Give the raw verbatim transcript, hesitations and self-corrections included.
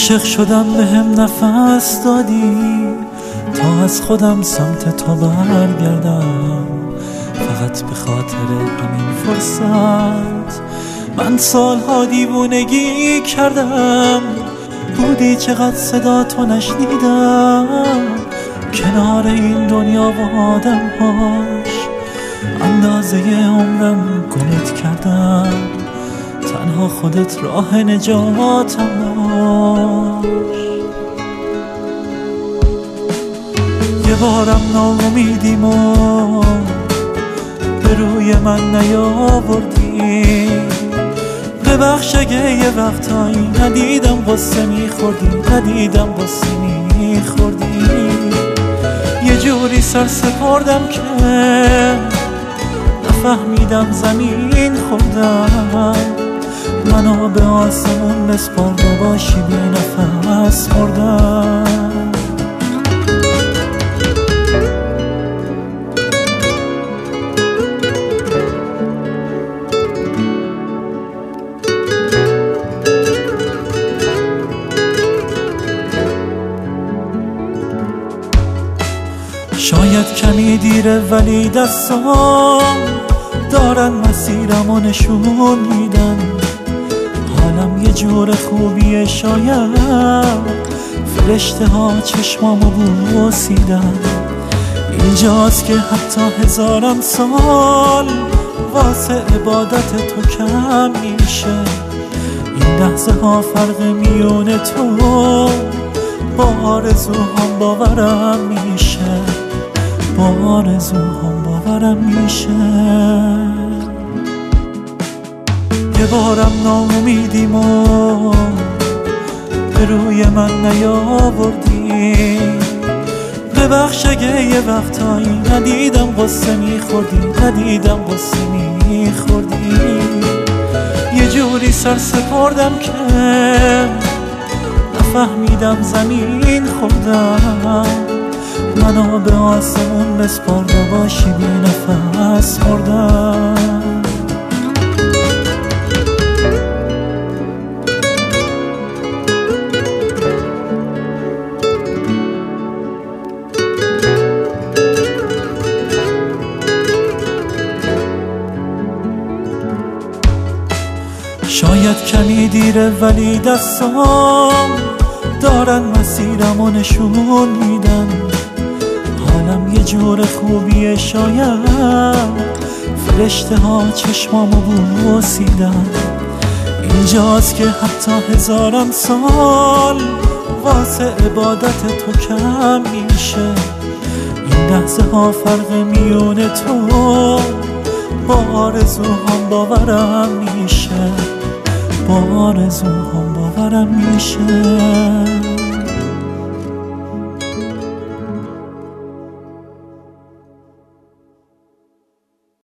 عاشق شدم به هم نفس دادی تا از خودم سمت تو برگردم، فقط به خاطر همین فرصت من سالها دیوونگی کردم. بودی چقدر صدا تو نشنیدم کنار این دنیا و آدم‌هاش، اندازه عمرم گمت کردم، تنها خودت راه نجاتم باش. یه بارم ناامیدیم و به روی من نیاوردی، ببخش اگه یه وقتایی ندیدم قصه میخوردی، ندیدم قصه میخوردی. یه جوری سر سپردم که نفهمیدم زمین خوردم، منو به آسمون بسپرده باشی بی نفس مردم. شاید کمی دیره ولی دستام دارن مسیرمو نشون میدن، حالم یه جور خوبیه، شاید فرشته ها چشمامو بوسیدن. اینجاست که حتی هزارم سال واسه عبادت تو کم میشه. این لحظه ها فرق میونه تو با آرزوهام باورم میشه، با آرزوهام باورم میشه. یه بارم ناامیدیم و به روی من نیاوردی، ببخش اگه یه وقتایی ندیدم قصه میخوردی، ندیدم قصه میخوردی. یه جوری سر سپردم که نفهمیدم زمین خوردم، منو به آسمون بسپرده باشی بی نفس مردم. شاید کمی دیره ولی دستام دارن مسیرمو نشون میدن، حالم یه جور خوبیه، شاید فرشته ها چشمامو بوسیدن. اینجاست که حتی هزارم سال واسه عبادت تو کم میشه. این لحظه ها فرق میونه تو با آرزوهام باورم میشه، با آرزوهام باورم میشه.